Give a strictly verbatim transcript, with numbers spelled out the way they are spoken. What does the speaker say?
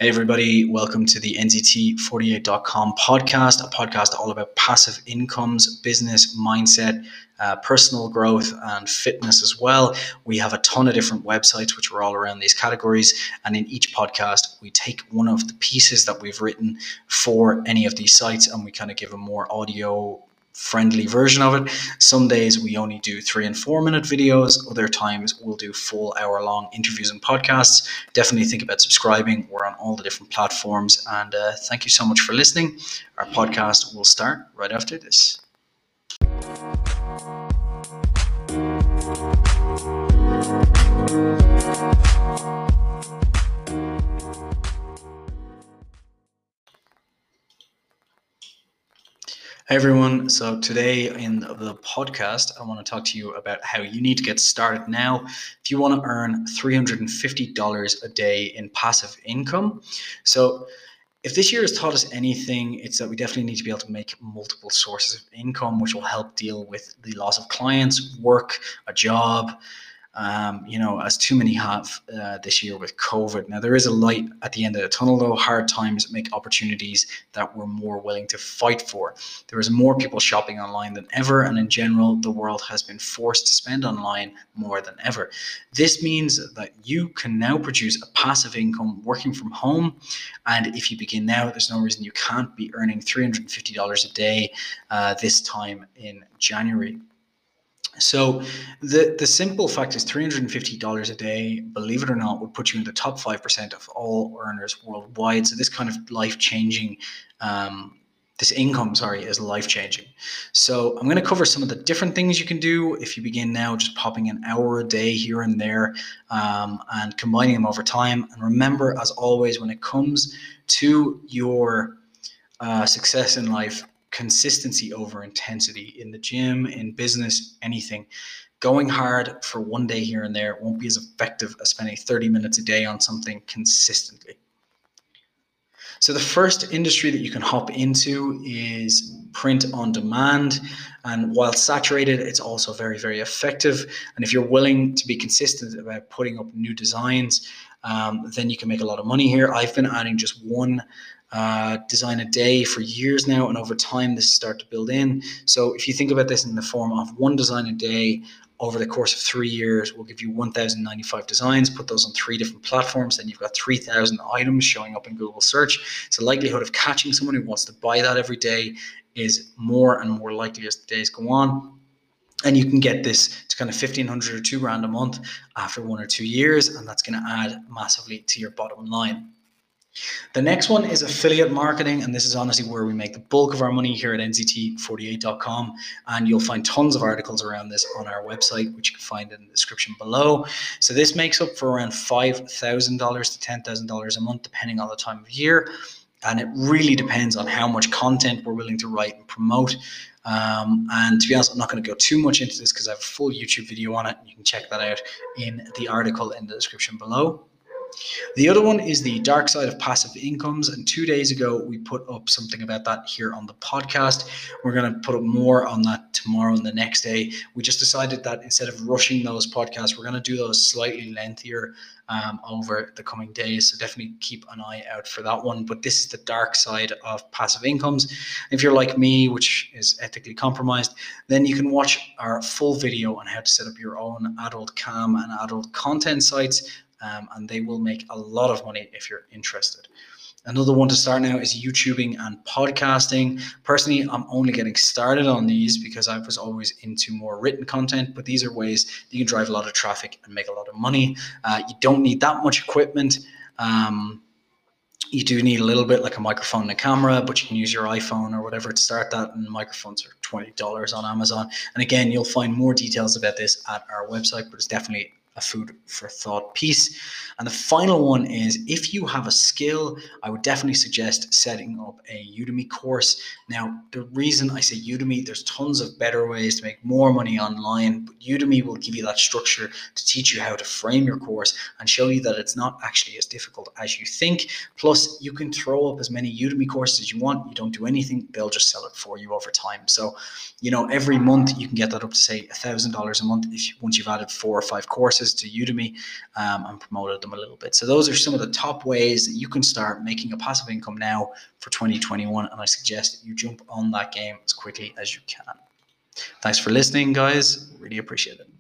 Hey everybody, welcome to the N Z T forty-eight dot com podcast, a podcast all about passive incomes, business, mindset, uh, personal growth and fitness as well. We have a ton of different websites which are all around these categories, and in each podcast we take one of the pieces that we've written for any of these sites and we kind of give a more audio friendly version of it. Some days we only do three and four minute videos. Other times we'll do full hour long interviews and podcasts. Definitely think about subscribing. We're on all the different platforms, and uh, thank you so much for listening. Our podcast will start right after this. Hey everyone, so today in the podcast I want to talk to you about how you need to get started now if you want to earn three hundred fifty dollars a day in passive income. So if this year has taught us anything, it's that we definitely need to be able to make multiple sources of income, which will help deal with the loss of clients, work, a job, Um, you know, as too many have uh, this year with COVID. Now, there is a light at the end of the tunnel, though. Hard times make opportunities that we're more willing to fight for. There is more people shopping online than ever, and in general, the world has been forced to spend online more than ever. This means that you can now produce a passive income working from home, and if you begin now, there's no reason you can't be earning three hundred fifty dollars a day uh, this time in January. So the, the simple fact is three hundred fifty dollars a day, believe it or not, would put you in the top five percent of all earners worldwide. So this kind of life-changing, um, this income, sorry, is life-changing. So I'm going to cover some of the different things you can do if you begin now, just popping an hour a day here and there um, and combining them over time. And remember, as always, when it comes to your uh, success in life, consistency over intensity in the gym, in business, anything. Going hard for one day here and there won't be as effective as spending thirty minutes a day on something consistently. So the first industry that you can hop into is print on demand. And while saturated, it's also very, very effective. And if you're willing to be consistent about putting up new designs, um, then you can make a lot of money here. I've been adding just one Uh, design a day for years now, and over time this start to build in. So if you think about this in the form of one design a day over the course of three years, we'll give you one thousand ninety-five designs, put those on three different platforms, then you've got three thousand items showing up in Google search. So the likelihood of catching someone who wants to buy that every day is more and more likely as the days go on. And you can get this to kind of fifteen hundred or two grand a month after one or two years, and that's going to add massively to your bottom line. The next one is affiliate marketing, and this is honestly where we make the bulk of our money here at N Z T forty-eight dot com, and you'll find tons of articles around this on our website, which you can find in the description below. So this makes up for around five thousand dollars to ten thousand dollars a month, depending on the time of year, and it really depends on how much content we're willing to write and promote. Um, and to be honest, I'm not going to go too much into this because I have a full YouTube video on it, and you can check that out in the article in the description below. The other one is the dark side of passive incomes, and two days ago we put up something about that here on the podcast. We're going to put up more on that tomorrow and the next day. We just decided that instead of rushing those podcasts, we're going to do those slightly lengthier um, over the coming days, so definitely keep an eye out for that one. But this is the dark side of passive incomes. If you're like me, which is ethically compromised, then you can watch our full video on how to set up your own adult cam and adult content sites. Um, and they will make a lot of money if you're interested. Another one to start now is YouTubing and podcasting. Personally, I'm only getting started on these because I was always into more written content, but these are ways that you can drive a lot of traffic and make a lot of money. Uh, you don't need that much equipment. Um, you do need a little bit, like a microphone and a camera, but you can use your iPhone or whatever to start that, and microphones are twenty dollars on Amazon. And again, you'll find more details about this at our website, but it's definitely a food for thought piece. And the final one is, if you have a skill, I would definitely suggest setting up a Udemy course. Now, the reason I say Udemy, there's tons of better ways to make more money online, but Udemy will give you that structure to teach you how to frame your course and show you that it's not actually as difficult as you think. Plus, you can throw up as many Udemy courses as you want. You don't do anything, they'll just sell it for you over time. So, you know, every month you can get that up to say one thousand dollars a month if you, once you've added four or five courses. courses to Udemy um, and promoted them a little bit. So those are some of the top ways that you can start making a passive income now for twenty twenty-one. And I suggest that you jump on that game as quickly as you can. Thanks for listening, guys. Really appreciate it.